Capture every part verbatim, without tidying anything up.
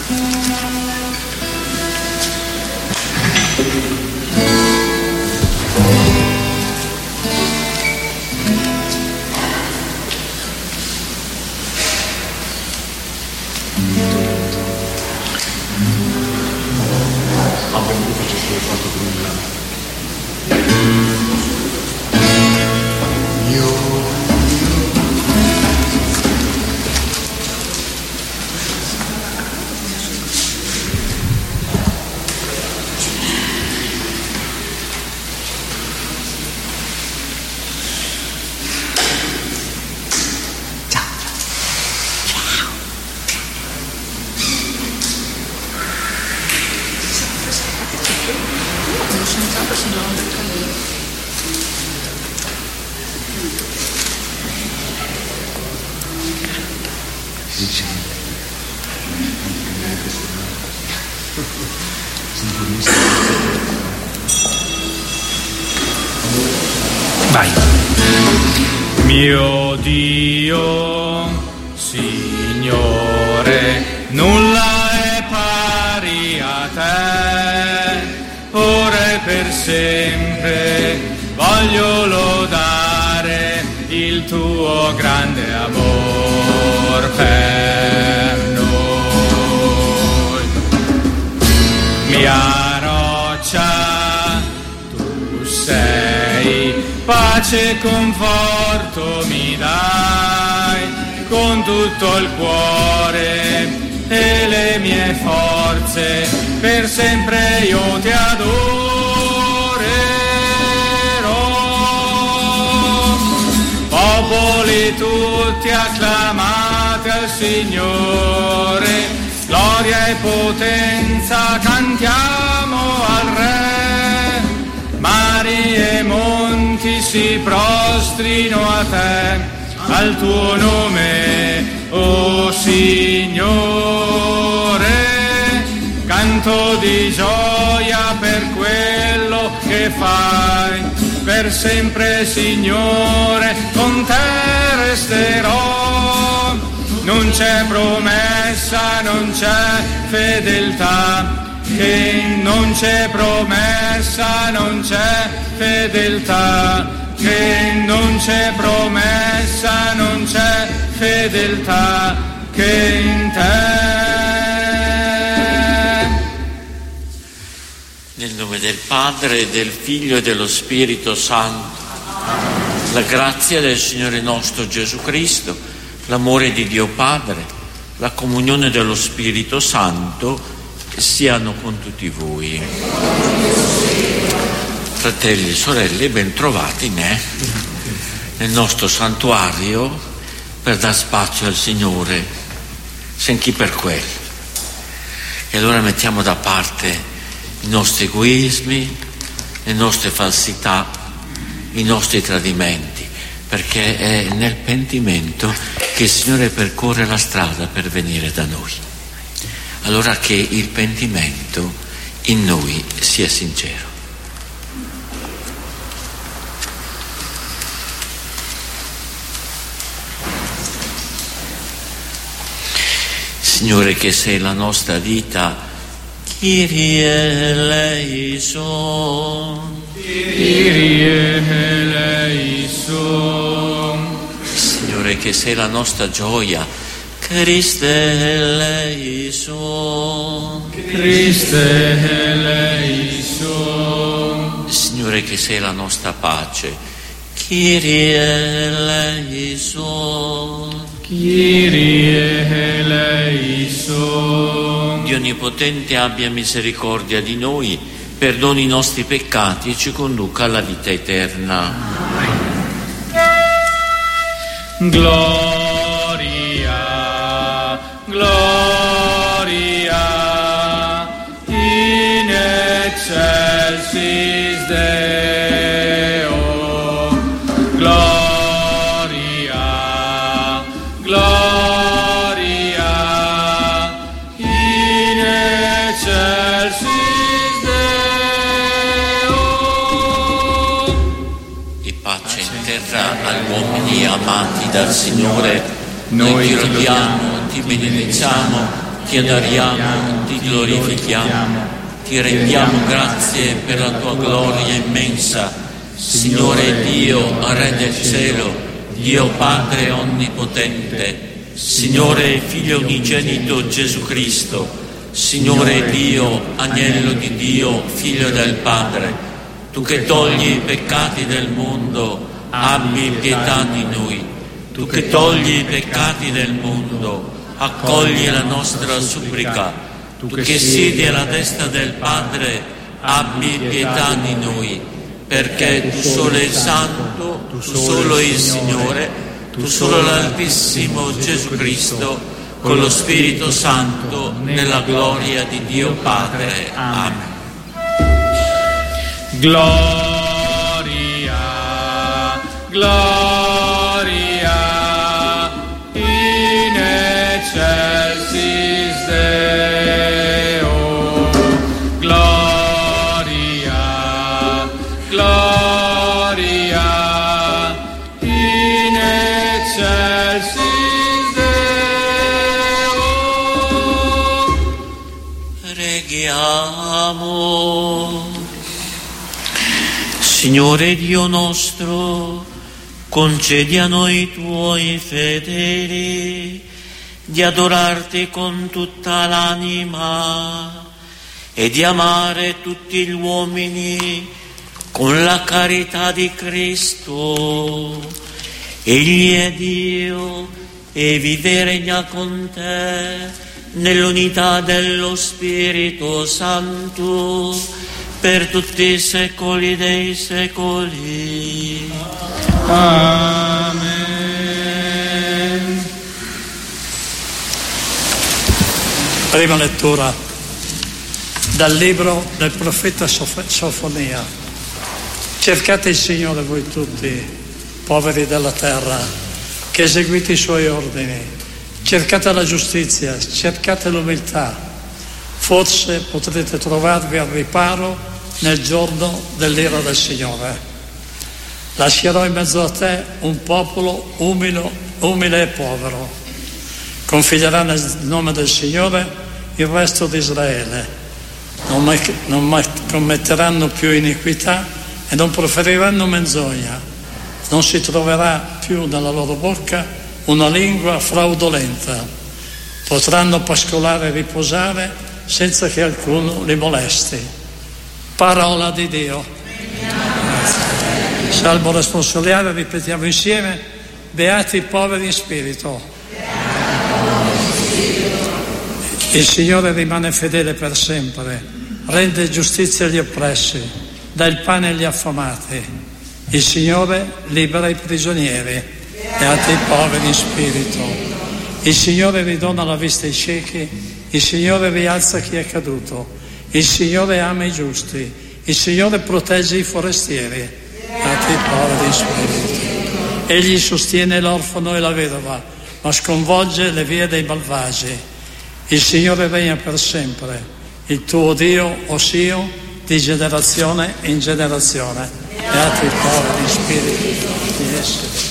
Vai. Mio Dio, Signore, nulla è pari a te, ora e per sempre voglio lodare il tuo grande amor per noi. Mia roccia, tu sei, pace e conforto mi dai, con tutto il cuore e le mie forze, per sempre io ti adorerò. Popoli tutti acclamate al Signore, gloria e potenza cantiamo al Re. Mari e monti si prostrino a te, al tuo nome, o Signore. Canto di gioia per quello che fai, per sempre Signore, con te resterò. Non c'è promessa, non c'è fedeltà, che non c'è promessa, non c'è fedeltà, che non c'è promessa, non c'è fedeltà, che in te. Nel nome del Padre, del Figlio e dello Spirito Santo, la grazia del Signore nostro Gesù Cristo, l'amore di Dio Padre, la comunione dello Spirito Santo siano con tutti voi. Fratelli e sorelle, ben trovati né? nel nostro santuario per dar spazio al Signore, senchi per quello. E allora mettiamo da parte i nostri egoismi, le nostre falsità, i nostri tradimenti, perché è nel pentimento che il Signore percorre la strada per venire da noi. Allora che il pentimento in noi sia sincero. Signore, che sei la nostra vita, Kyrie eleison, Kyrie eleison. Signore, che sei la nostra gioia, Christe eleison, Christe eleison. Signore, che sei la nostra pace, Kyrie eleison, Kyrie eleison. Dio Onnipotente abbia misericordia di noi, perdoni i nostri peccati e ci conduca alla vita eterna. Gloria, gloria, in excelsis Deo. Gloria, gloria, in excelsis Deo. E pace in terra agli uomini amati dal Signore. Noi ti lodiamo, ti benediciamo, ti adoriamo, ti glorifichiamo, ti rendiamo grazie per la tua gloria immensa, Signore Dio, Re del cielo, Dio Padre onnipotente, Signore Figlio unigenito Gesù Cristo, Signore Dio, Agnello di Dio, Figlio del Padre, tu che togli i peccati del mondo, abbi pietà di noi. Tu che togli i peccati del mondo, accogli la nostra supplica. Tu che siedi alla destra del Padre, abbi pietà di noi, perché tu solo il Santo, tu solo il Signore, tu solo l'Altissimo Gesù Cristo, con lo Spirito Santo, nella gloria di Dio Padre. Amen. Gloria, gloria, in excelsis Deo. Gloria, gloria, in excelsis Preghiamo. Signore Dio nostro, concedi a noi tuoi fedeli di adorarti con tutta l'anima e di amare tutti gli uomini con la carità di Cristo. Egli è Dio e vive e regna con te nell'unità dello Spirito Santo per tutti i secoli dei secoli. Amen. Prima lettura dal libro del profeta Sofonia. Cercate il Signore voi tutti, poveri della terra, che eseguite i suoi ordini. Cercate la giustizia, cercate l'umiltà, forse potrete trovarvi al riparo nel giorno dell'ira del Signore. Lascerò in mezzo a te un popolo umile, umile e povero. Confiderà nel nome del Signore il resto di Israele. Non, mai, non mai commetteranno più iniquità e non proferiranno menzogna. Non si troverà più nella loro bocca una lingua fraudolenta. Potranno pascolare e riposare senza che alcuno li molesti. Parola di Dio. Salmo responsoriale, ripetiamo insieme: beati i poveri in spirito. Il Signore rimane fedele per sempre, rende giustizia agli oppressi, dà il pane agli affamati. Il Signore libera i prigionieri. Beati i poveri in spirito. Il Signore ridona la vista ai ciechi, il Signore rialza chi è caduto, il Signore ama i giusti, il Signore protegge i forestieri. Beati i poveri in spirito. Egli sostiene l'orfano e la vedova, ma sconvolge le vie dei malvagi. Il Signore regna per sempre, il tuo Dio, o Sion, di generazione in generazione. Beati i poveri in spirito di essere.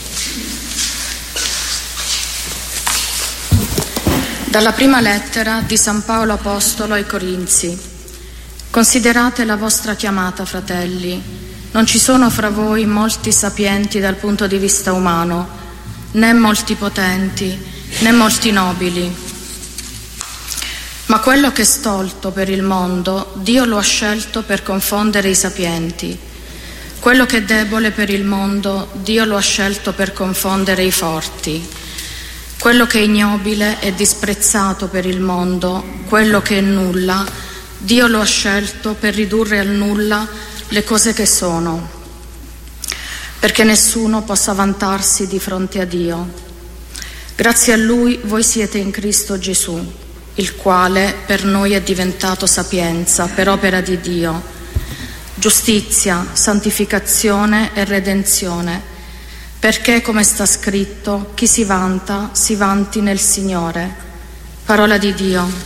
Dalla prima lettera di San Paolo Apostolo ai Corinzi. Considerate la vostra chiamata, fratelli. Non ci sono fra voi molti sapienti dal punto di vista umano, né molti potenti, né molti nobili. Ma quello che è stolto per il mondo, Dio lo ha scelto per confondere i sapienti. Quello che è debole per il mondo, Dio lo ha scelto per confondere i forti. Quello che è ignobile e disprezzato per il mondo, quello che è nulla, Dio lo ha scelto per ridurre al nulla le cose che sono, perché nessuno possa vantarsi di fronte a Dio. Grazie a Lui voi siete in Cristo Gesù, il quale per noi è diventato sapienza per opera di Dio, giustizia, santificazione e redenzione, perché, come sta scritto, chi si vanta, si vanti nel Signore. Parola di Dio.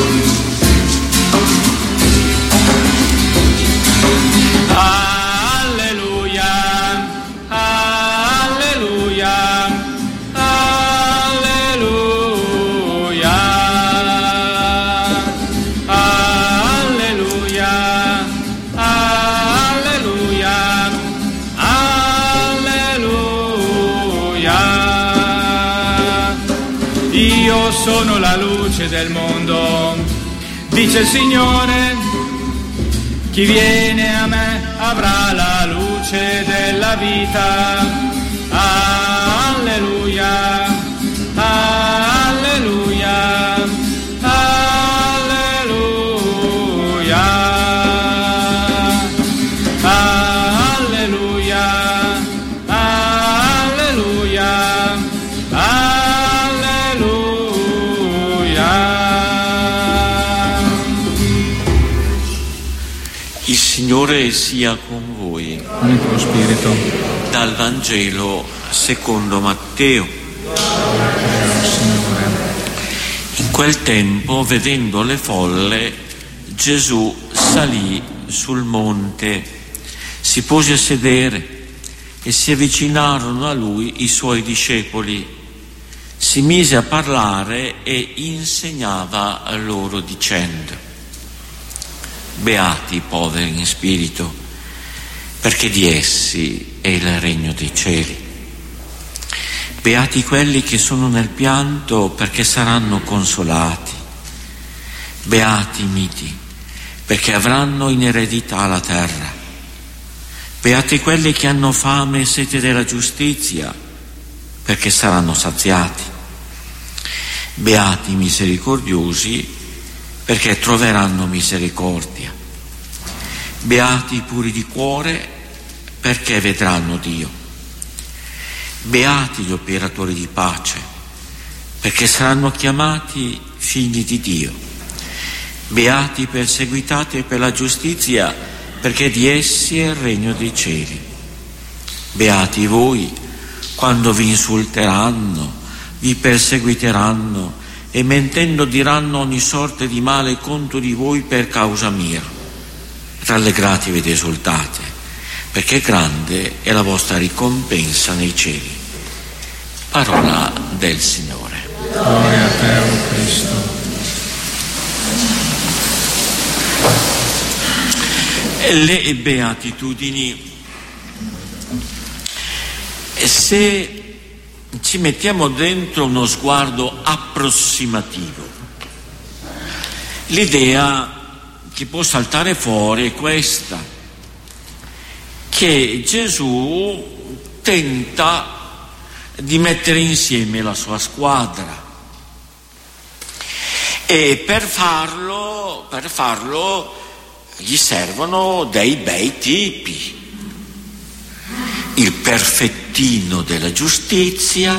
Alleluia. io sono la luce del mondo, dice il Signore, chi viene a me avrà la luce della vita. Alleluia, alleluia, alleluia, alleluia, alleluia, alleluia. Il Signore sia con voi. Con il tuo spirito. Dal Vangelo secondo Matteo. In quel tempo, vedendo le folle, Gesù salì sul monte, si pose a sedere e si avvicinarono a lui i suoi discepoli. Si mise a parlare e insegnava loro dicendo: beati i poveri in spirito, perché di essi è il regno dei cieli. Beati quelli che sono nel pianto, perché saranno consolati. Beati i miti, perché avranno in eredità la terra. Beati quelli che hanno fame e sete della giustizia, perché saranno saziati. Beati i misericordiosi, perché troveranno misericordia. Beati i puri di cuore, perché vedranno Dio. Beati gli operatori di pace, perché saranno chiamati figli di Dio. Beati i perseguitati per la giustizia, perché di essi è il regno dei cieli. Beati voi quando vi insulteranno, vi perseguiteranno e mentendo diranno ogni sorte di male contro di voi per causa mia. Rallegratevi ed esultate, perché grande è la vostra ricompensa nei cieli. Parola del Signore. Gloria a te, o Cristo. Le beatitudini, se ci mettiamo dentro uno sguardo approssimativo, l'idea che può saltare fuori è questa: che Gesù tenta di mettere insieme la sua squadra e per farlo, per farlo gli servono dei bei tipi: il perfettino della giustizia,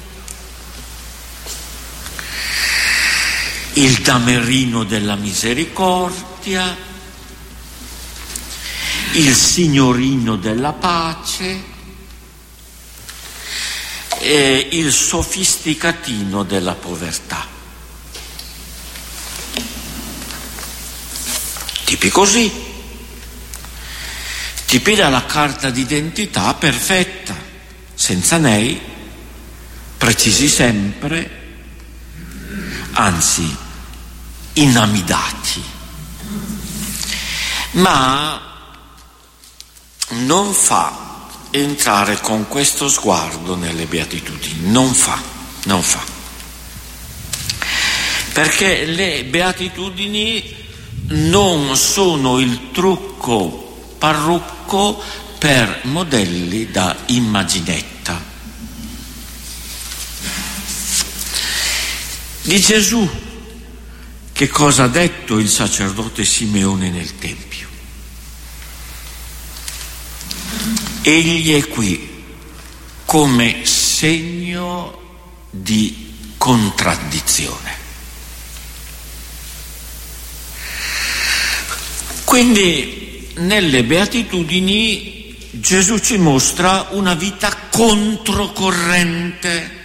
il damerino della misericordia, il signorino della pace e il sofisticatino della povertà. Tipi così, tipi dalla carta d'identità perfetta, senza nei, precisi sempre, anzi inamidati. Ma non fa entrare con questo sguardo nelle beatitudini, non fa, non fa. Perché le beatitudini non sono il trucco parrucco per modelli da immaginetta. Di Gesù, che cosa ha detto il sacerdote Simeone nel Tempio? Egli è qui come segno di contraddizione. Quindi nelle beatitudini Gesù ci mostra una vita controcorrente,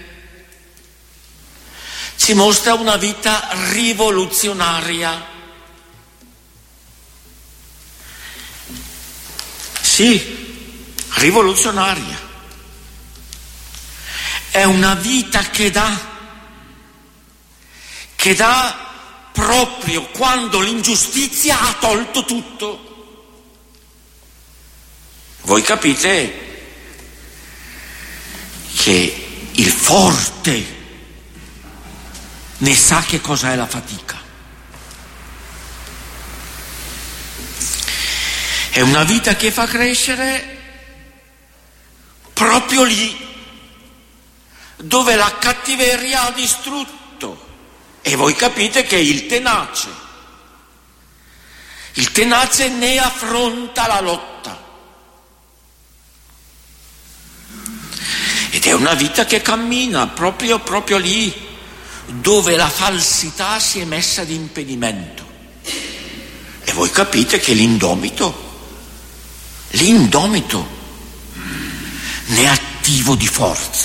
ci mostra una vita rivoluzionaria. Sì, rivoluzionaria. È una vita che dà, che dà proprio quando l'ingiustizia ha tolto tutto. Voi capite che il forte ne sa che cosa è la fatica. È una vita che fa crescere proprio lì dove la cattiveria ha distrutto. E voi capite che il tenace, il tenace ne affronta la lotta. Ed è una vita che cammina proprio, proprio lì dove la falsità si è messa di impedimento. E voi capite che l'indomito, l'indomito ne è attivo di forza.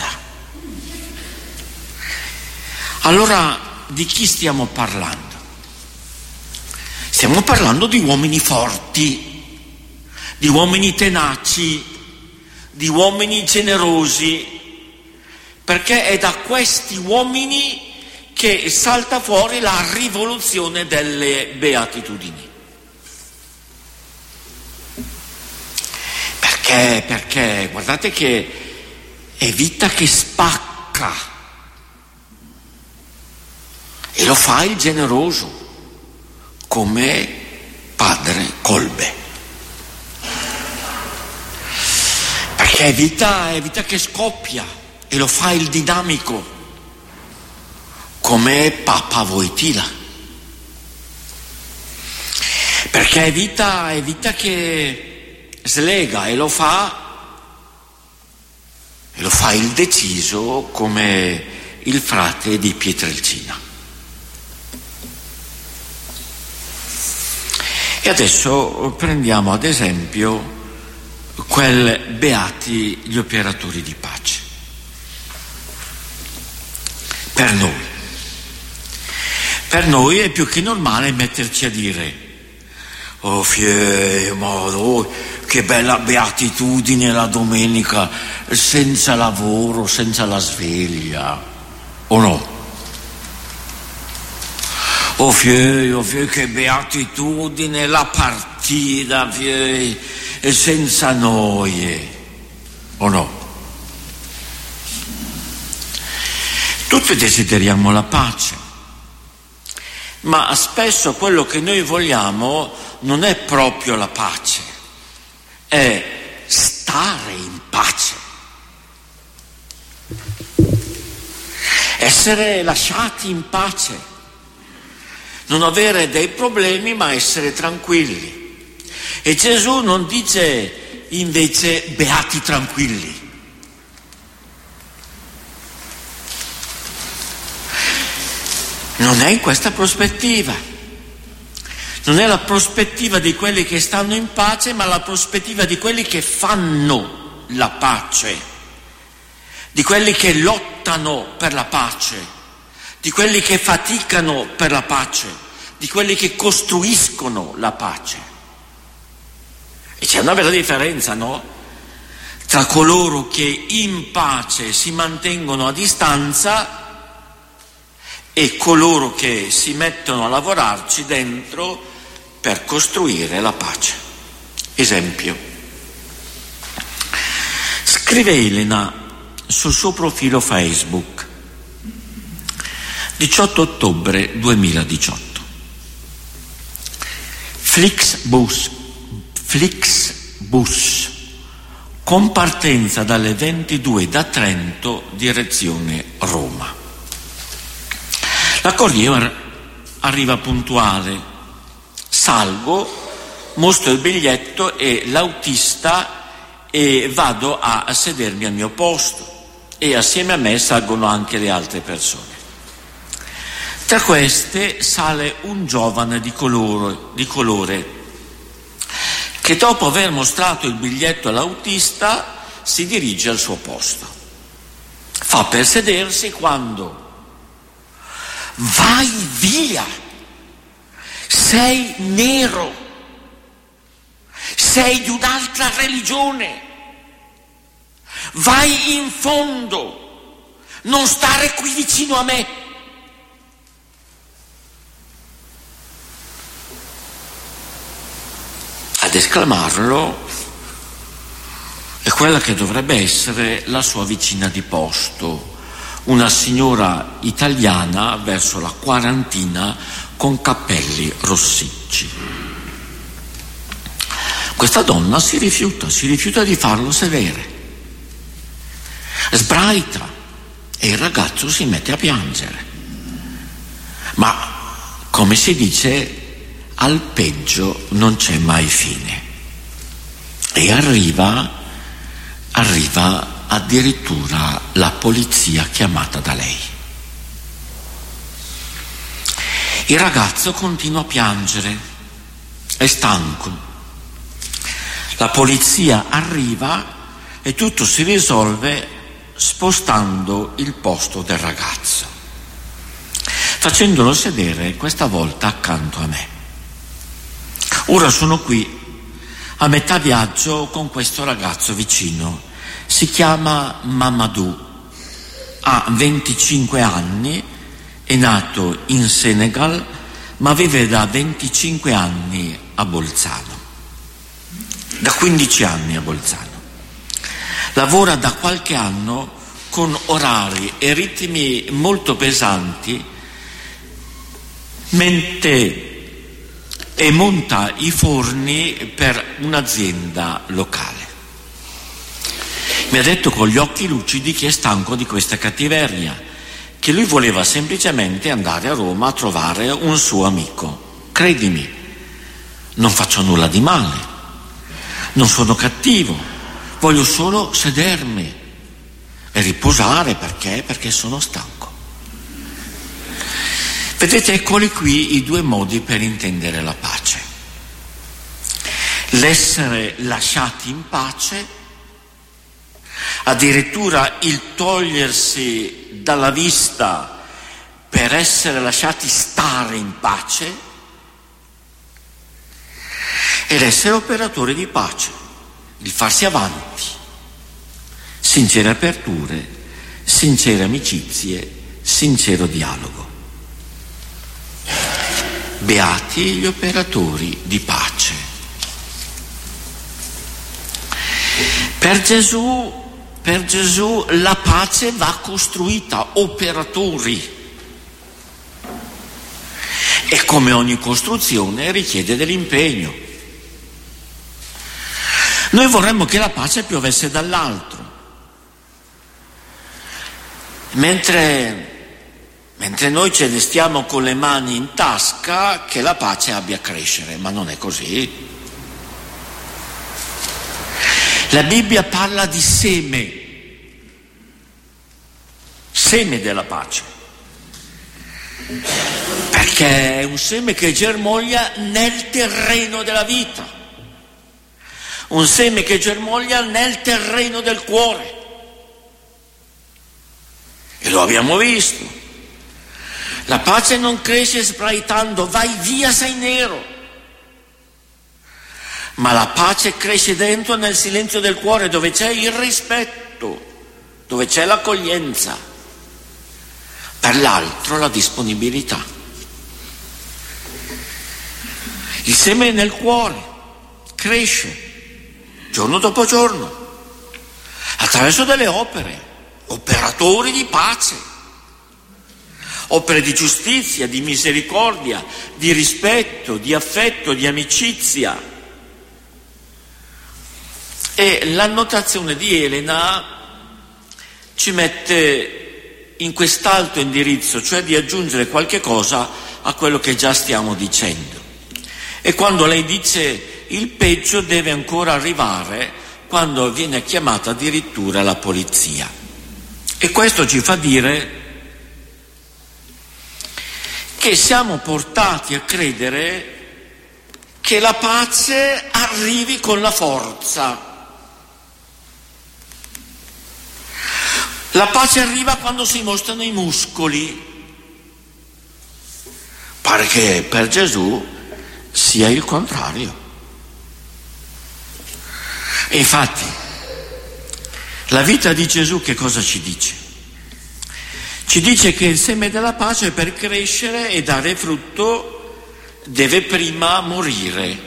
Allora, di chi stiamo parlando? Stiamo parlando di uomini forti, di uomini tenaci, di uomini generosi, perché è da questi uomini che salta fuori la rivoluzione delle beatitudini. Perché? Perché guardate che è vita che spacca. E lo fa il generoso, come padre Kolbe. Perché è vita, è vita che scoppia, e lo fa il dinamico, come Papa Wojtyla. Perché è vita, è vita che slega, e lo fa, e lo fa il deciso, come il frate di Pietrelcina. E adesso prendiamo ad esempio quel beati gli operatori di pace. Per noi, per noi è più che normale metterci a dire: oh fie, ma oh, che bella beatitudine la domenica, senza lavoro, senza la sveglia, o no? Oh fie, oh fie, che beatitudine la partita, fie, senza noie, o no? Tutti desideriamo la pace, ma spesso quello che noi vogliamo non è proprio la pace, è stare in pace, essere lasciati in pace. Non avere dei problemi, ma essere tranquilli. E Gesù non dice invece beati tranquilli. Non è in questa prospettiva. Non è la prospettiva di quelli che stanno in pace, ma la prospettiva di quelli che fanno la pace, di quelli che lottano per la pace, di quelli che faticano per la pace, di quelli che costruiscono la pace. E c'è una vera differenza, no? Tra coloro che in pace si mantengono a distanza e coloro che si mettono a lavorarci dentro per costruire la pace. Esempio. Scrive Elena sul suo profilo Facebook, diciotto ottobre duemiladiciotto. Flixbus, Flixbus, con partenza dalle ventidue da Trento, direzione Roma. La corriera arriva puntuale, salgo, mostro il biglietto e l'autista e vado a sedermi al mio posto, e assieme a me salgono anche le altre persone. Tra queste sale un giovane di colore, di colore che dopo aver mostrato il biglietto all'autista si dirige al suo posto. Fa per sedersi quando: vai via, sei nero, sei di un'altra religione, vai in fondo, non stare qui vicino a me. Ad esclamarlo è quella che dovrebbe essere la sua vicina di posto, una signora italiana verso la quarantina con capelli rossicci. Questa donna si rifiuta, si rifiuta di farlo sedere, sbraita e il ragazzo si mette a piangere. Ma, come si dice, al peggio non c'è mai fine. E arriva, arriva addirittura la polizia chiamata da lei. Il ragazzo continua a piangere, è stanco. La polizia arriva e tutto si risolve spostando il posto del ragazzo, facendolo sedere questa volta accanto a me. Ora sono qui a metà viaggio con questo ragazzo vicino. Si chiama Mamadou, ha venticinque anni, è nato in Senegal ma vive da venticinque anni a Bolzano, da quindici anni a Bolzano. Lavora da qualche anno con orari e ritmi molto pesanti, mentre e monta i forni per un'azienda locale. Mi ha detto con gli occhi lucidi che è stanco di questa cattiveria, che lui voleva semplicemente andare a Roma a trovare un suo amico. Credimi, non faccio nulla di male, non sono cattivo, voglio solo sedermi e riposare. Perché? Perché sono stanco. Vedete, eccoli qui i due modi per intendere la pace. L'essere lasciati in pace, addirittura il togliersi dalla vista per essere lasciati stare in pace, e l'essere operatori di pace, il farsi avanti, sincere aperture, sincere amicizie, sincero dialogo. Beati gli operatori di pace. Per Gesù, per Gesù la pace va costruita, operatori. E come ogni costruzione richiede dell'impegno. Noi vorremmo che la pace piovesse dall'alto, mentre Mentre noi ce ne stiamo con le mani in tasca, che la pace abbia a crescere, ma non è così. La Bibbia parla di seme, seme della pace, perché è un seme che germoglia nel terreno della vita, un seme che germoglia nel terreno del cuore. E lo abbiamo visto. La pace non cresce sbraitando, vai via, sei nero. Ma la pace cresce dentro, nel silenzio del cuore, dove c'è il rispetto, dove c'è l'accoglienza, per l'altro la disponibilità. Il seme nel cuore cresce giorno dopo giorno attraverso delle opere, operatori di pace. Opere di giustizia, di misericordia, di rispetto, di affetto, di amicizia. E l'annotazione di Elena ci mette in quest'alto indirizzo, cioè di aggiungere qualche cosa a quello che già stiamo dicendo. E quando lei dice il peggio deve ancora arrivare, quando viene chiamata addirittura la polizia. E questo ci fa dire che siamo portati a credere che la pace arrivi con la forza. La pace arriva quando si mostrano i muscoli. Pare che per Gesù sia il contrario. E infatti, la vita di Gesù che cosa ci dice? Ci dice che il seme della pace, per crescere e dare frutto, deve prima morire.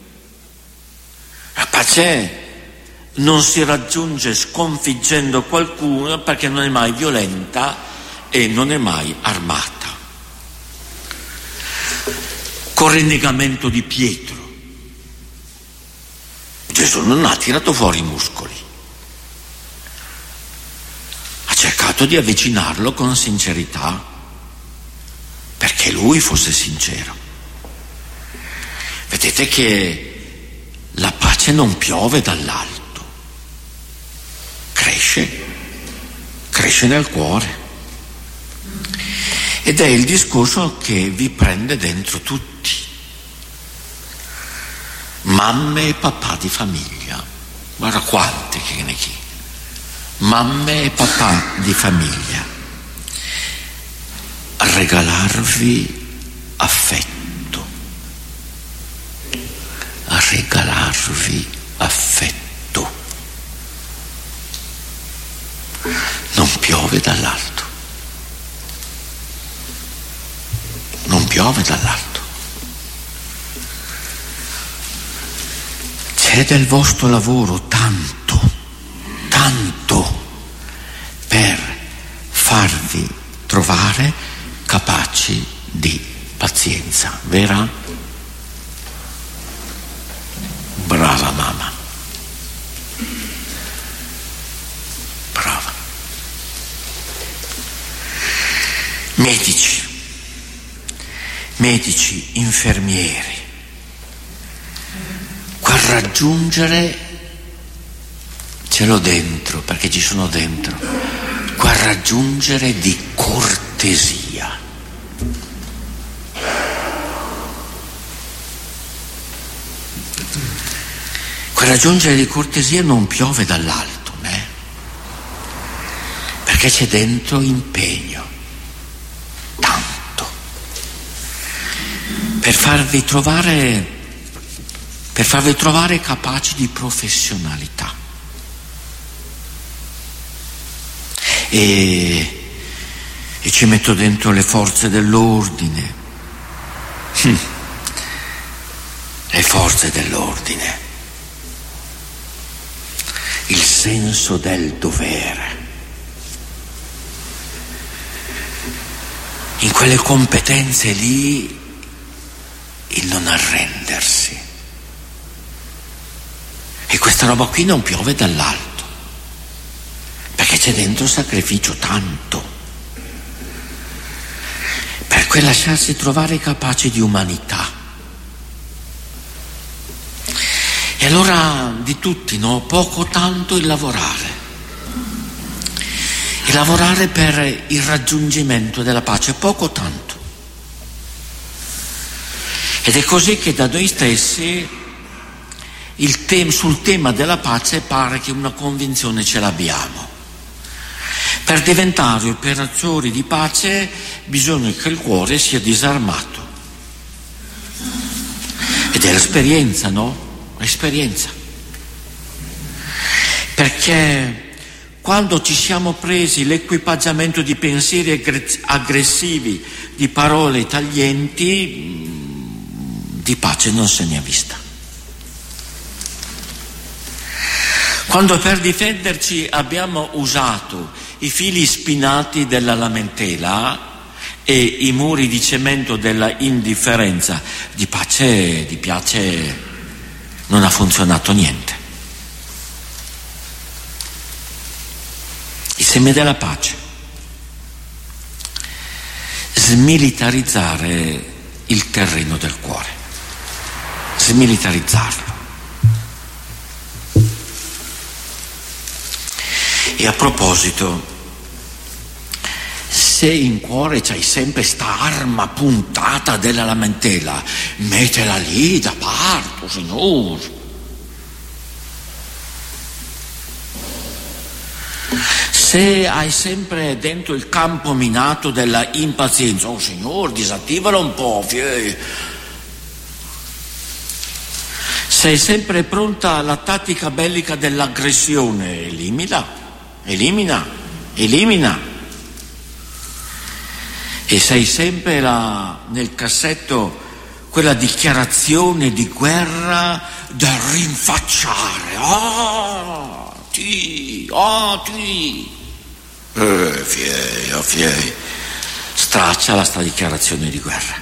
La pace non si raggiunge sconfiggendo qualcuno, perché non è mai violenta, e non è mai armata. Col rinnegamento di Pietro, Gesù non ha tirato fuori i muscoli, ha cercato di avvicinarlo con sincerità, perché lui fosse sincero. Vedete che la pace non piove dall'alto, cresce, cresce nel cuore. Ed è il discorso che vi prende dentro tutti. Mamme e papà di famiglia, guarda quante che ne chi. Mamme e papà di famiglia, regalarvi affetto, regalarvi affetto. Non piove dall'alto. Non piove dall'alto. C'è del vostro lavoro tanto, tanto per farvi trovare capaci di pazienza, vera? Brava mamma. Brava. Medici. Medici, infermieri, qua raggiungere, ce l'ho dentro, perché ci sono dentro, qua raggiungere di cortesia. Qua raggiungere di cortesia non piove dall'alto, né? Perché c'è dentro impegno. Per farvi trovare, per farvi trovare capaci di professionalità. E, e ci metto dentro le forze dell'ordine. Hm. Le forze dell'ordine. Il senso del dovere. In quelle competenze lì, il non arrendersi. E questa roba qui non piove dall'alto, perché c'è dentro sacrificio tanto, per quel lasciarsi trovare capaci di umanità. E allora di tutti, no? Poco tanto il lavorare, il lavorare per il raggiungimento della pace, poco tanto. Ed è così che da noi stessi il tem- sul tema della pace pare che una convinzione ce l'abbiamo. Per diventare operatori di pace bisogna che il cuore sia disarmato. Ed è l'esperienza, no? L'esperienza. Perché quando ci siamo presi l'equipaggiamento di pensieri aggressivi, di parole taglienti, di pace non se ne è vista. Quando per difenderci abbiamo usato i fili spinati della lamentela e i muri di cemento della indifferenza, di pace, di piace, non ha funzionato niente. Il seme della pace. Smilitarizzare il terreno del cuore. Smilitarizzarlo. E a proposito, se in cuore c'hai sempre sta arma puntata della lamentela, mettela lì da parte, Signore. Se hai sempre dentro il campo minato della impazienza, oh Signore, disattivalo un po', fie. Sei sempre pronta alla tattica bellica dell'aggressione, elimina. Elimina, elimina. E sei sempre la, nel cassetto quella dichiarazione di guerra da rinfacciare. Ah, ti, ah, ti. Eh, fiei, oh fiei. Straccia la sta dichiarazione di guerra.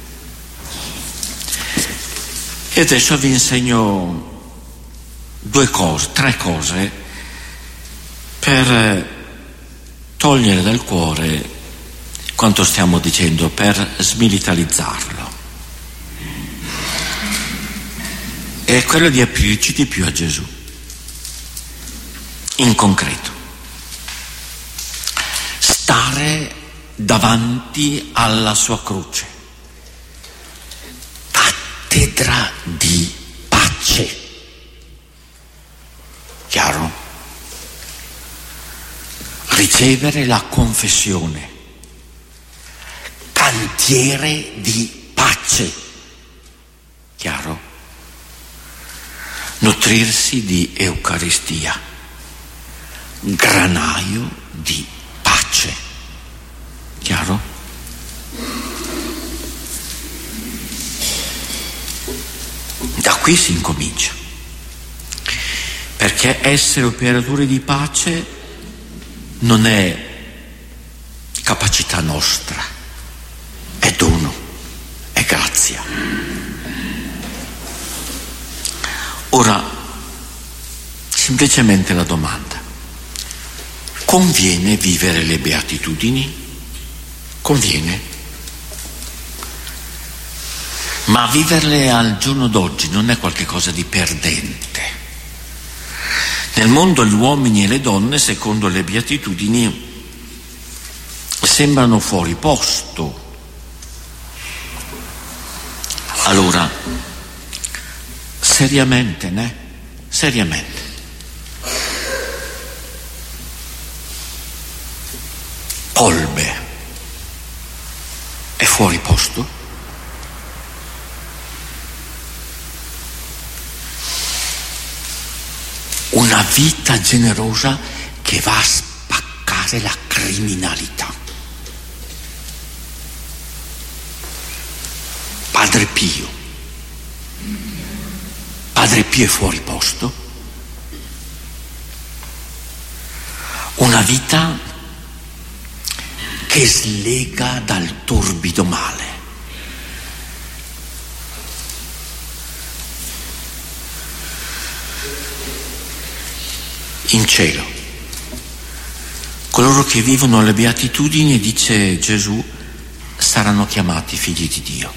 E adesso vi insegno due cose, tre cose per togliere dal cuore quanto stiamo dicendo, per smilitarizzarlo. È quello di aprirci di più a Gesù, in concreto. Stare davanti alla sua croce, cattedra di pace. Chiaro? Ricevere la confessione, cantiere di pace. Chiaro? Nutrirsi di Eucaristia, granaio di pace. Chiaro? Da qui si incomincia, perché essere operatori di pace non è capacità nostra, è dono, è grazia. Ora, semplicemente la domanda: conviene vivere le beatitudini? Conviene? Ma viverle al giorno d'oggi non è qualcosa di perdente. Nel mondo gli uomini e le donne, secondo le beatitudini, sembrano fuori posto. Allora, seriamente, né? Seriamente. Colbe è fuori posto? Una vita generosa che va a spaccare la criminalità. Padre Pio. Padre Pio è fuori posto? Una vita che slega dal torbido male. In cielo, coloro che vivono le beatitudini, dice Gesù, saranno chiamati figli di Dio.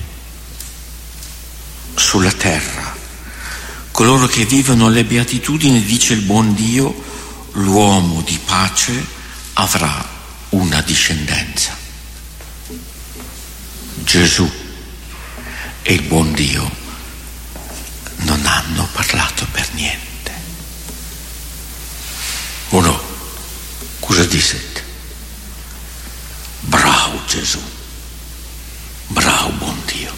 Sulla terra, coloro che vivono le beatitudini, dice il buon Dio, l'uomo di pace avrà una discendenza. Gesù e il buon Dio non hanno parlato per niente. O no? Cosa dissete? Bravo Gesù, bravo buon Dio.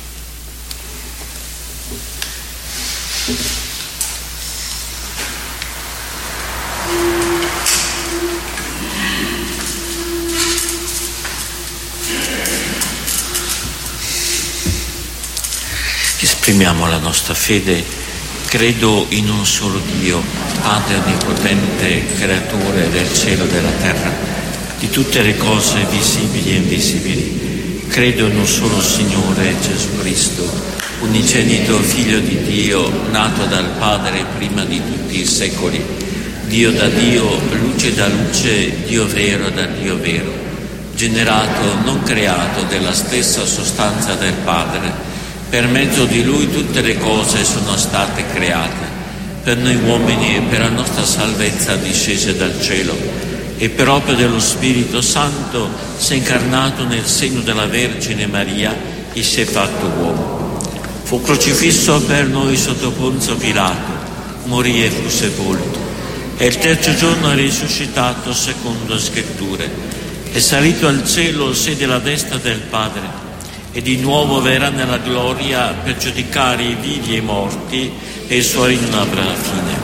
Esprimiamo la nostra fede. Credo in un solo Dio, Padre onnipotente, creatore del cielo e della terra, di tutte le cose visibili e invisibili. Credo in un solo Signore Gesù Cristo, unigenito Figlio di Dio, nato dal Padre prima di tutti i secoli, Dio da Dio, luce da luce, Dio vero da Dio vero, generato, non creato, della stessa sostanza del Padre. Per mezzo di Lui tutte le cose sono state create, per noi uomini e per la nostra salvezza discese dal cielo, e per opera dello Spirito Santo si è incarnato nel seno della Vergine Maria e si è fatto uomo. Fu crocifisso per noi sotto Ponzio Pilato, morì e fu sepolto, e il terzo giorno è risuscitato secondo le Scritture, è salito al cielo, siede alla destra del Padre, e di nuovo verrà nella gloria per giudicare i vivi e i morti, e il suo regno non avrà fine.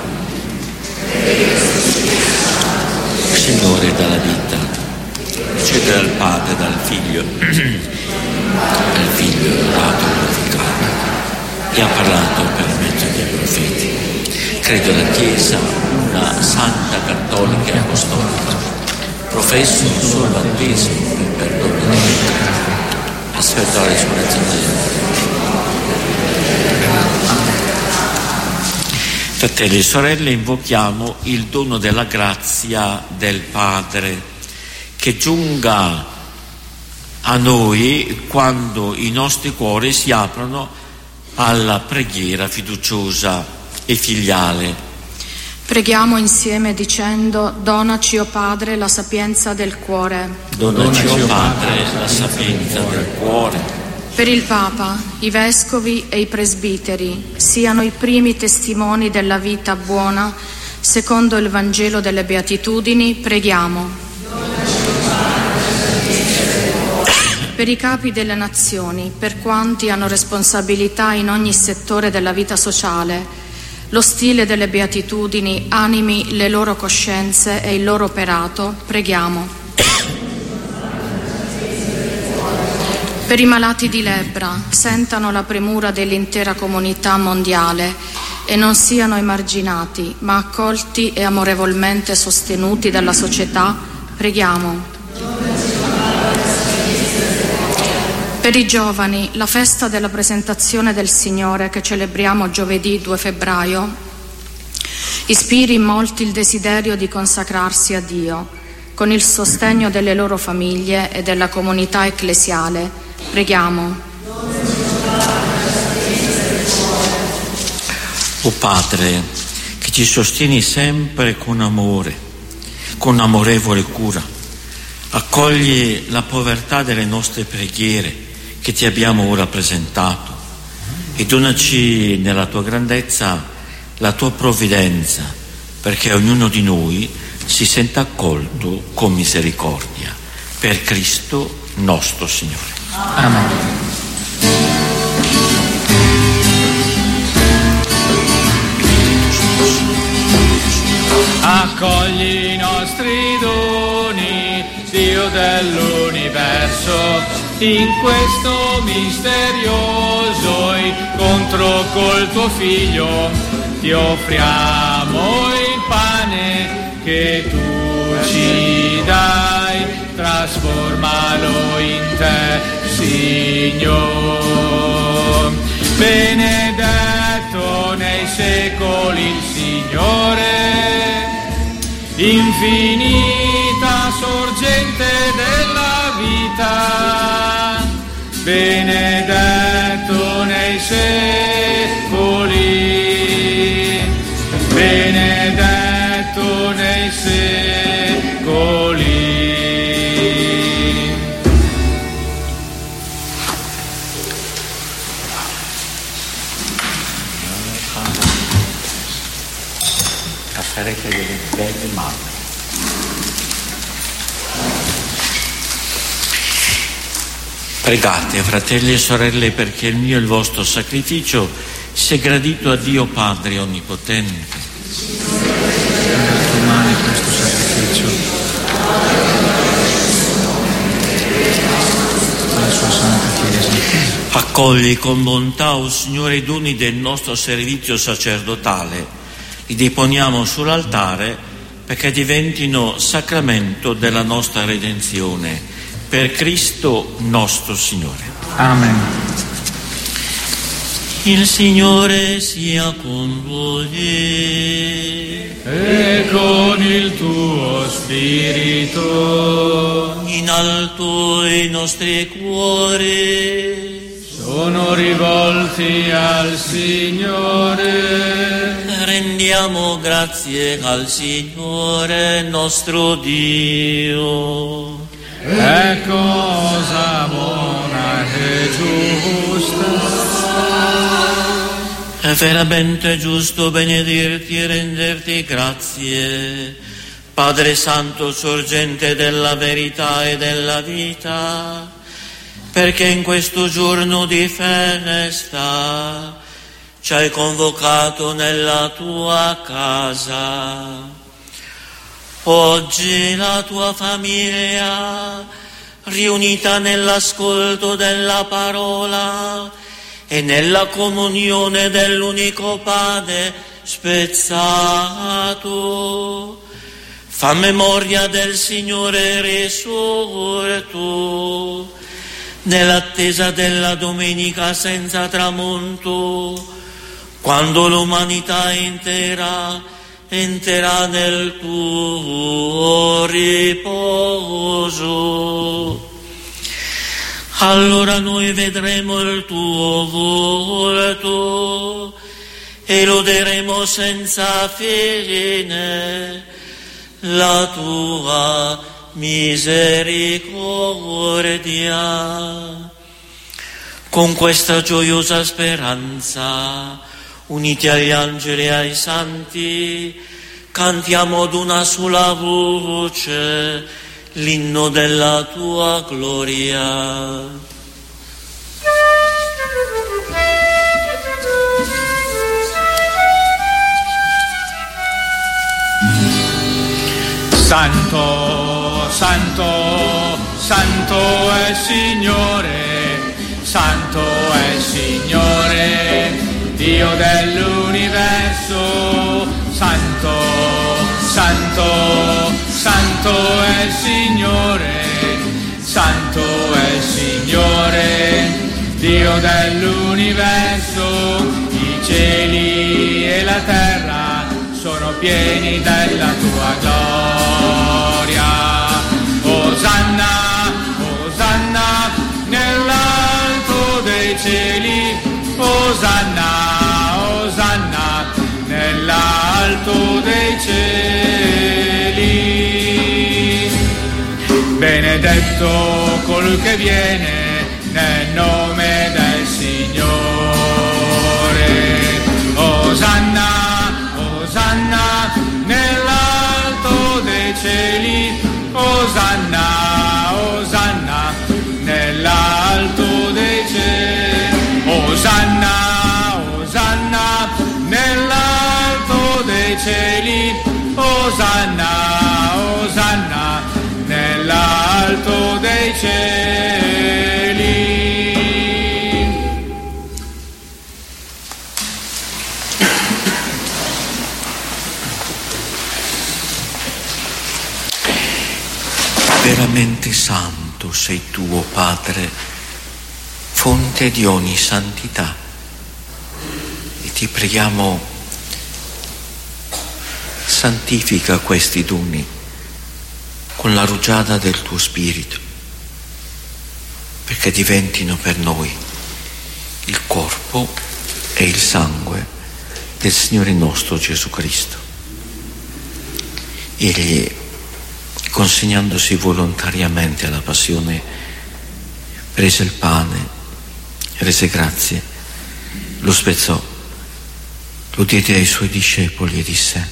Signore dalla vita, riceve dal Padre, dal Figlio, al Figlio dato glorificato, e ha parlato per mezzo dei profeti. Credo alla Chiesa, una santa, cattolica e apostolica. professo il suo battesimo per perdono dei peccati, aspetta la risurrezione degli morti. Fratelli e sorelle, invochiamo il dono della grazia del Padre, che giunga a noi quando i nostri cuori si aprono alla preghiera fiduciosa e filiale. Preghiamo insieme dicendo: donaci, o Padre, la sapienza del cuore. Donaci, o Padre, la sapienza del cuore. Per il Papa, i vescovi e i presbiteri siano i primi testimoni della vita buona secondo il Vangelo delle Beatitudini, preghiamo. Per i capi delle nazioni, per quanti hanno responsabilità in ogni settore della vita sociale, lo stile delle Beatitudini animi le loro coscienze e il loro operato, preghiamo. Per i malati di lebbra, sentano la premura dell'intera comunità mondiale e non siano emarginati, ma accolti e amorevolmente sostenuti dalla società, preghiamo. Per i giovani, la festa della presentazione del Signore che celebriamo giovedì due febbraio, ispiri in molti il desiderio di consacrarsi a Dio, con il sostegno delle loro famiglie e della comunità ecclesiale. Preghiamo. O Padre, che ci sostieni sempre con amore, con amorevole cura, accogli la povertà delle nostre preghiere che ti abbiamo ora presentato e donaci nella tua grandezza la tua provvidenza, perché ognuno di noi si senta accolto con misericordia. Per Cristo nostro Signore. Amen. Accogli i nostri doni, Dio dell'universo, in questo misterioso incontro col tuo Figlio. Ti offriamo il pane che tu ci dai, trasformalo in te, Signore. Benedetto nei secoli il Signore, infinita sorgente della vita. Benedetto nei secoli, benedetto nei secoli. Sarete delle belle mamme. Pregate, fratelli e sorelle, perché il mio e il vostro sacrificio sia gradito a Dio Padre Onnipotente. Domani questo sacrificio alla sua Santa Chiesa. Accogli con bontà, o Signore, i doni del nostro servizio sacerdotale. Li deponiamo sull'altare perché diventino sacramento della nostra redenzione, per Cristo nostro Signore. Amen. Il Signore sia con voi E con il tuo spirito. in alto i nostri cuori Sono rivolti al Signore. rendiamo grazie al Signore nostro Dio. È cosa buona e giusta. È veramente giusto benedirti e renderti grazie, Padre Santo, sorgente della verità e della vita, perché in questo giorno di festa ci hai convocato nella tua casa. Oggi la tua famiglia, riunita nell'ascolto della parola e nella comunione dell'unico pane spezzato, Fa memoria del Signore risorto, nell'attesa della domenica senza tramonto, quando l'umanità intera entrerà nel tuo riposo. Allora noi vedremo il tuo volto e loderemo senza fine la tua misericordia. Con questa gioiosa speranza, uniti agli angeli e ai santi, cantiamo ad una sola voce l'inno della tua gloria. Santo, santo, santo è il Signore, santo è il Signore, Dio dell'universo. Santo, santo, santo è il Signore, santo è il Signore, Dio dell'universo. I cieli e la terra sono pieni della tua gloria. Osanna, Osanna nell'alto dei cieli, Osanna, Osanna nell'alto dei cieli. Benedetto colui che viene nel nome del Signore. Osanna, Osanna nell'alto dei cieli, Osanna, Osanna nell'alto dei cieli. Osanna, Osanna nell'alto dei cieli, Osanna, Osanna nell'alto dei cieli. Veramente santo sei tu, o Padre, fonte di ogni santità, e ti preghiamo, santifica questi doni con la rugiada del tuo Spirito, perché diventino per noi il corpo e il sangue del Signore nostro Gesù Cristo. Egli, consegnandosi volontariamente alla passione, prese il pane, rese grazie, lo spezzò, lo diede ai suoi discepoli e disse: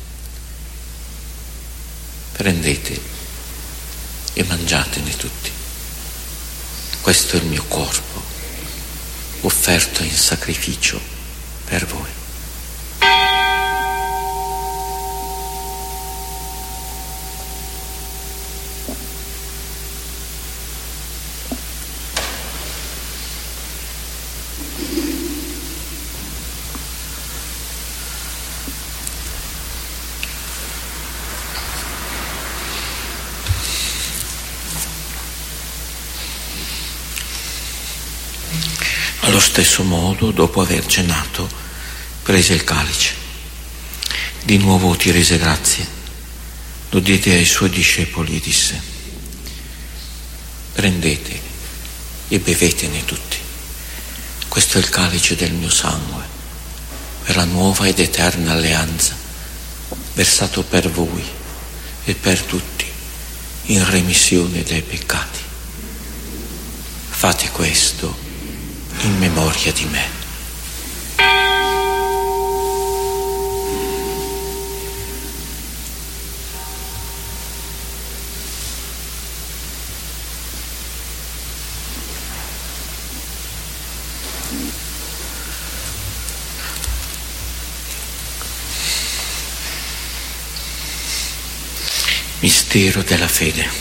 prendete e mangiatene tutti, questo è il mio corpo offerto in sacrificio per voi. Allo stesso modo, dopo aver cenato, prese il calice. Di nuovo ti rese grazie, lo diede ai suoi discepoli e disse: prendete e bevetene tutti, questo è il calice del mio sangue, per la nuova ed eterna alleanza, versato per voi e per tutti in remissione dei peccati. Fate questo in memoria di me. Mistero della fede.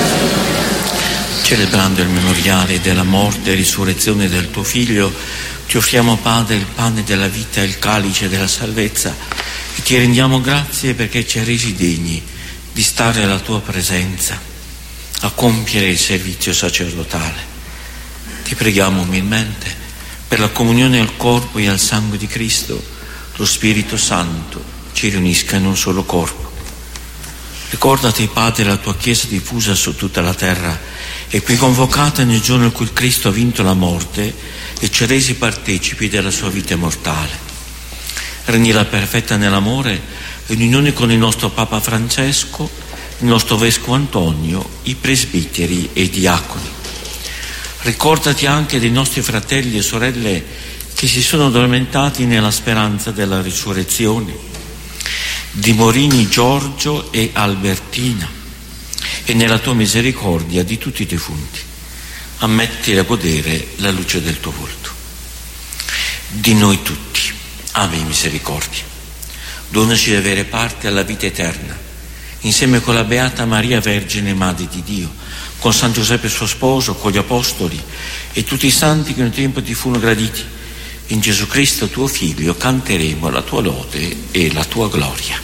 Celebrando il memoriale della morte e risurrezione del tuo Figlio, ti Ti offriamo, Padre, il pane della vita e il calice della salvezza e ti rendiamo grazie perché ci hai resi degni di stare alla tua presenza, a compiere il servizio sacerdotale. Ti preghiamo umilmente per la comunione al corpo e al sangue di Cristo, lo Spirito Santo ci riunisca in un solo corpo. Ricordati, Padre, la tua Chiesa diffusa su tutta la terra e qui convocata nel giorno in cui Cristo ha vinto la morte e ci ha resi partecipi della sua vita mortale. Rendila perfetta nell'amore in unione con il nostro Papa Francesco, il nostro Vescovo Antonio, i presbiteri e i diaconi. Ricordati anche dei nostri fratelli e sorelle che si sono addormentati nella speranza della risurrezione, di Morini Giorgio e Albertina, e nella tua misericordia di tutti i defunti. Ammettili a godere la luce del tuo volto. Di noi tutti, abbi misericordia. Donaci di avere parte alla vita eterna, insieme con la Beata Maria Vergine, Madre di Dio, con San Giuseppe suo sposo, con gli Apostoli e tutti i santi che nel tempo ti furono graditi. In Gesù Cristo tuo Figlio canteremo la tua lode e la tua gloria.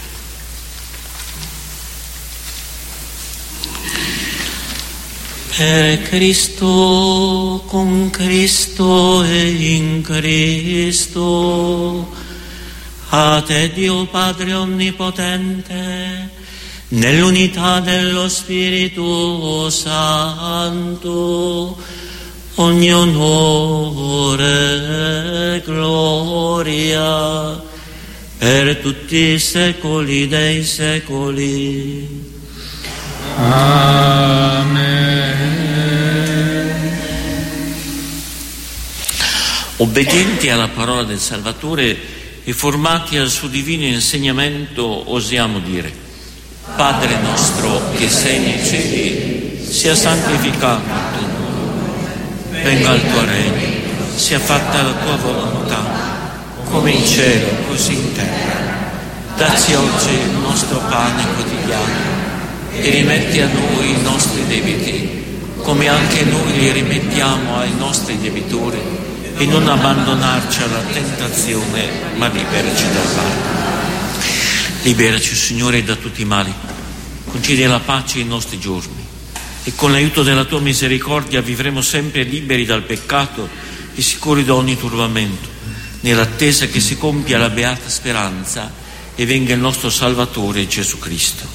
Per Cristo, con Cristo e in Cristo, a te Dio Padre Onnipotente, nell'unità dello Spirito Santo, ogni onore e gloria per tutti i secoli dei secoli. Amen. Obbedienti alla parola del Salvatore e formati al suo divino insegnamento, osiamo dire: Padre nostro che sei nei cieli, sia santificato il tuo nome, venga il tuo regno, sia fatta la tua volontà, come in cielo così in terra. Dacci oggi il nostro pane quotidiano e rimetti a noi i nostri debiti, come anche noi li rimettiamo ai nostri debitori, e non abbandonarci alla tentazione, ma liberaci dal male. Liberaci, Signore, da tutti i mali, concedi la pace ai nostri giorni, e con l'aiuto della tua misericordia vivremo sempre liberi dal peccato e sicuri da ogni turbamento, nell'attesa che si compia la beata speranza e venga il nostro Salvatore Gesù Cristo.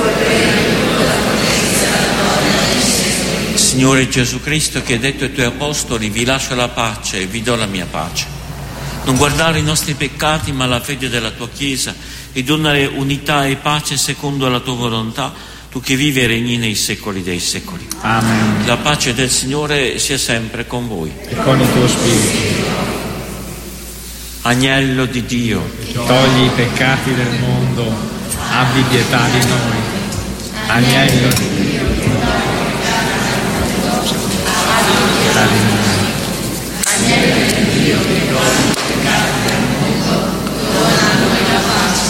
Signore Gesù Cristo, che hai detto ai tuoi apostoli: vi lascio la pace e vi do la mia pace. Non guardare i nostri peccati ma la fede della tua Chiesa, e donare unità e pace secondo la tua volontà, tu che vivi e regni nei secoli dei secoli. Amen. La pace del Signore sia sempre con voi. E con il tuo spirito. Agnello di Dio, Togli i peccati del mondo, abbi pietà di noi. Agnello di Dio, pietà di noi. Agnello di Dio, che togli i peccati del mondo, dona a noi la pace.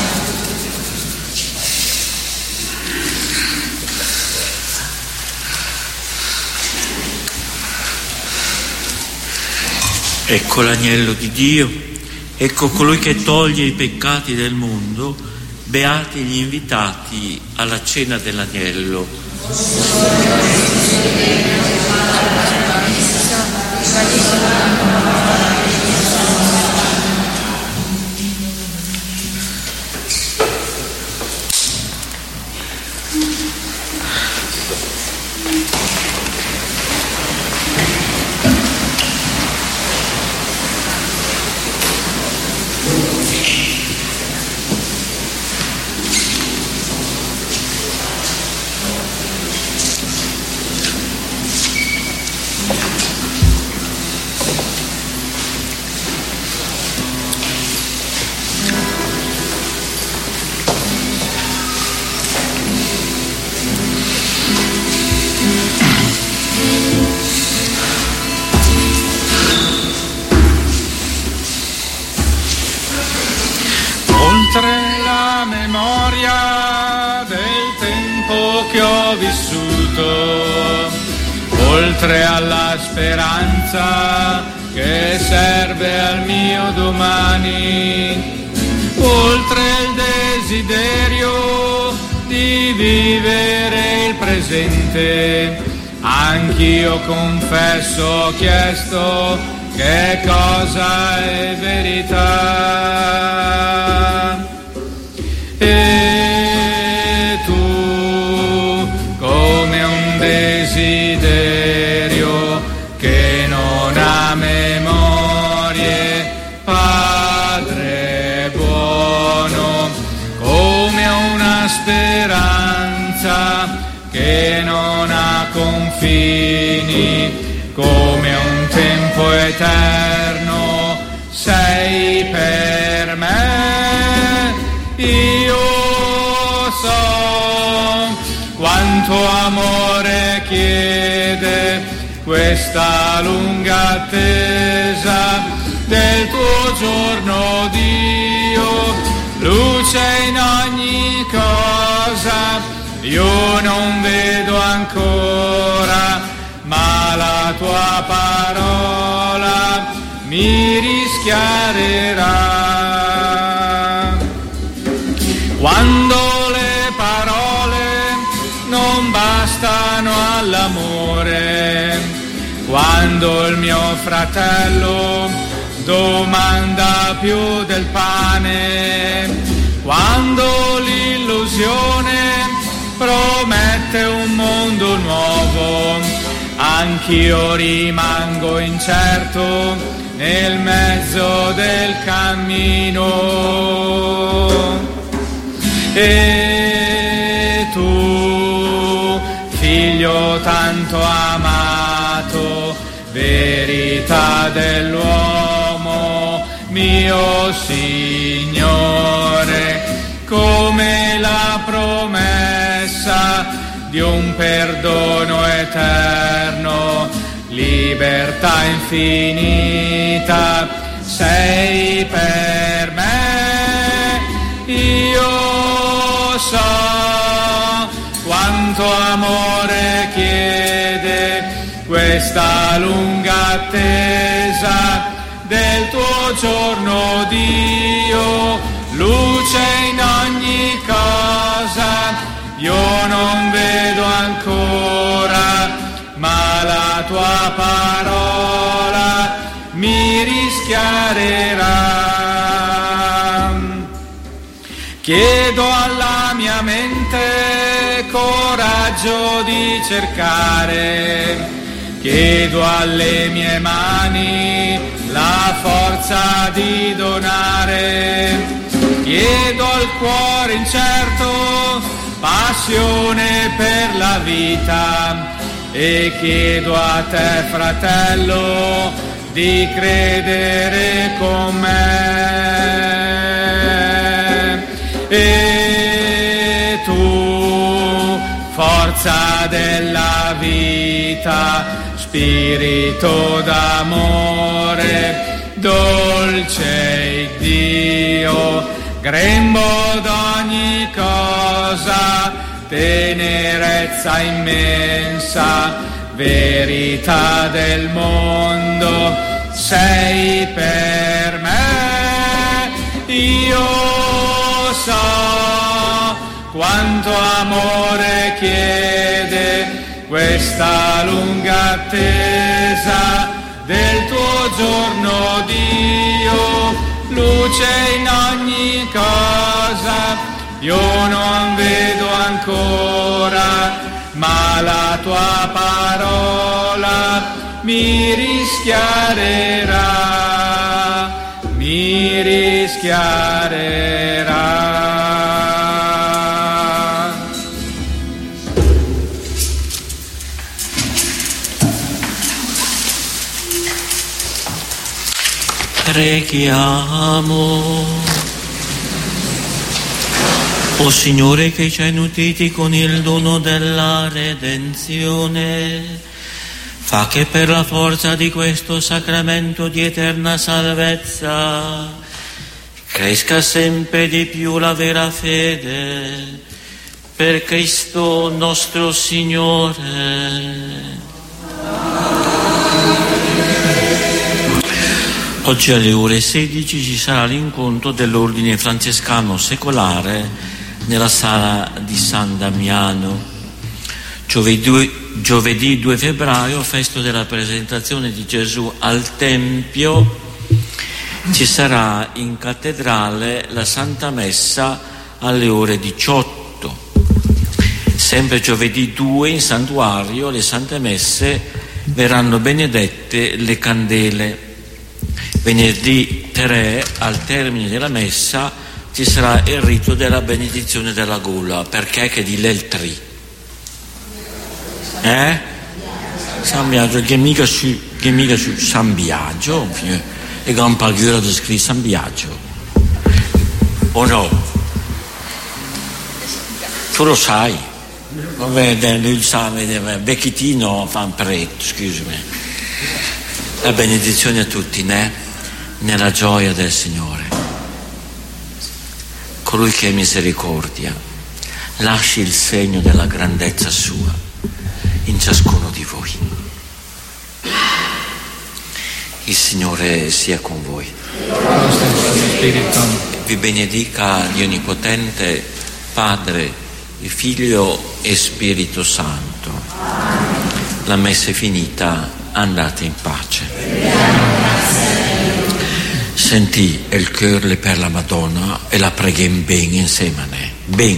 ecco l'agnello di Dio, ecco colui che toglie i peccati del mondo. Beati gli invitati alla cena dell'agnello. Oltre la memoria del tempo che ho vissuto, oltre alla speranza che serve al mio domani, oltre il desiderio di vivere il presente. Anch'io confesso, ho chiesto che cosa è verità. E tu, come un desiderio che non ha memorie, Padre buono, come una speranza che non ha confini, come un tempo eterno sei per me. Io so quanto amore chiede questa lunga attesa del tuo giorno, Dio, luce in ogni cosa. Io non vedo ancora, ma la tua parola mi rischiarerà. Quando le parole non bastano all'amore, quando il mio fratello domanda più del pane, quando l'illusione promette un mondo nuovo, anch'io rimango incerto nel mezzo del cammino. E tu, figlio tanto amato, verità dell'uomo, mio Signore, come la promessa di un perdono eterno, libertà infinita, sei per me. Io so quanto amore chiede questa lunga attesa del tuo giorno, Dio, luce in ogni cosa. Io non vedo ancora, ma la tua parola mi rischiarerà. Chiedo alla mia mente coraggio di cercare, chiedo alle mie mani la forza di donare, chiedo al cuore incerto passione per la vita e chiedo a te, fratello, di credere con me. E tu, forza della vita, spirito d'amore, dolce Dio, grembo d'ogni cosa, tenerezza immensa, verità del mondo, sei per me. Io so quanto amore chiede questa lunga attesa del tuo giorno, Dio, luce in ogni cosa. Io non vedo ancora, ma la tua parola mi rischiarerà, mi rischiarerà. Preghiamo. O Signore, che ci hai nutiti con il dono della redenzione, fa che per la forza di questo sacramento di eterna salvezza cresca sempre di più la vera fede per Cristo nostro Signore. Oggi alle ore sedici ci sarà l'incontro dell'ordine francescano secolare nella sala di San Damiano. Giovedì, giovedì due febbraio, festa della presentazione di Gesù al Tempio, ci sarà in cattedrale la Santa Messa alle ore diciotto. Sempre giovedì due in santuario le Sante Messe verranno benedette le candele. Venerdì tre, al termine della messa, ci sarà il rito della benedizione della gola. Perché che di l'eltri? Eh? San Biagio, che mica su, che mica su San Biagio, e gran pagura di scritto San Biagio. O no? Tu lo sai? Vabbè, lui sa, vecchitino fa un pretto, scusami. La benedizione a tutti, né? Nella gioia del Signore. Colui che è misericordia lasci il segno della grandezza sua in ciascuno di voi. Il Signore sia con voi. Vi benedica Dio Onnipotente, Padre, Figlio e Spirito Santo. La messa è finita, andate in pace. Sentì il cœur per la Madonna e la preghiamo ben insieme. Ben,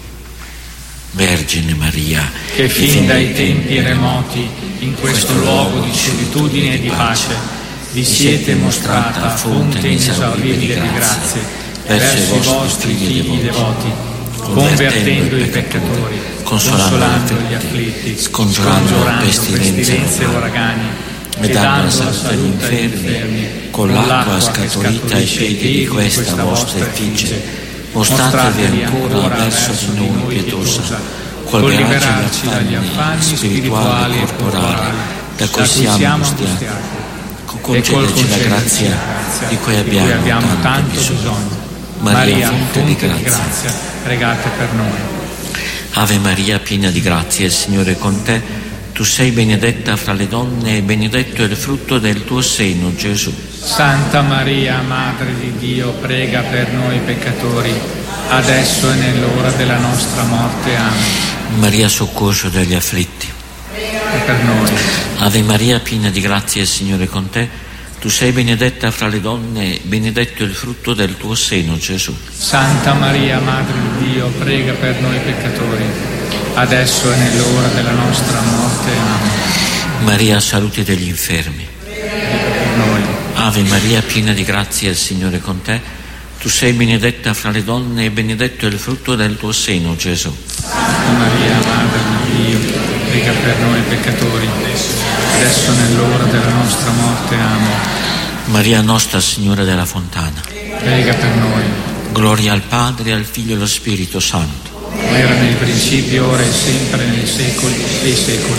Vergine Maria, che fin dai tempi remoti in questo luogo di solitudine e di pace vi siete mostrata fonte inesauribile di grazie verso i vostri figli devoti, convertendo i peccatori, consolando gli afflitti, scongiurando pestilenze e uragani, e dando la salute agli infermi, con l'acqua scaturita ai piedi di questa vostra effigie, mostratevi ancora verso di noi pietosa, col liberarci dagli affanni spirituali e corporali, da cui siamo angustiati, concedeci la grazia di cui abbiamo tanto bisogno. Maria, fonte di grazia, pregate per noi. Ave Maria, piena di grazia, il Signore è con te. Tu sei benedetta fra le donne e benedetto è il frutto del tuo seno, Gesù. Santa Maria, Madre di Dio, prega per noi peccatori, adesso e nell'ora della nostra morte. Amen. Maria, soccorso degli afflitti, prega per noi. Ave Maria, piena di grazia, il Signore è con te. Tu sei benedetta fra le donne e benedetto è il frutto del tuo seno, Gesù. Santa Maria, Madre di Dio, prega per noi peccatori, adesso e nell'ora della nostra morte. Amen. Maria, salute degli infermi, per noi. Ave Maria, piena di grazia, il Signore è con te. Tu sei benedetta fra le donne e benedetto è il frutto del tuo seno, Gesù. Santa Maria, Madre di Dio, prega per noi peccatori, adesso e nell'ora della nostra morte. Amen. Maria, Nostra Signora della Fontana, prega per noi. Gloria al Padre, al Figlio e allo Spirito Santo, come era nel principio, ora e sempre, nei secoli dei secoli.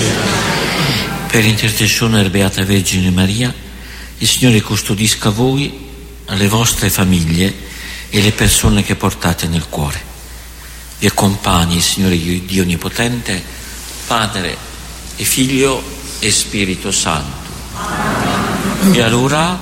Per intercessione della Beata Vergine Maria, il Signore custodisca voi, le vostre famiglie e le persone che portate nel cuore. Vi accompagni il Signore Dio Onnipotente, Padre e Figlio e Spirito Santo. E allora,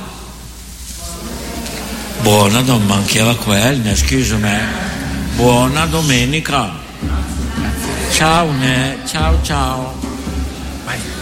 buona, non manchiava quella, scusami, buona domenica. Ciao, ne, ciao ciao. Vai.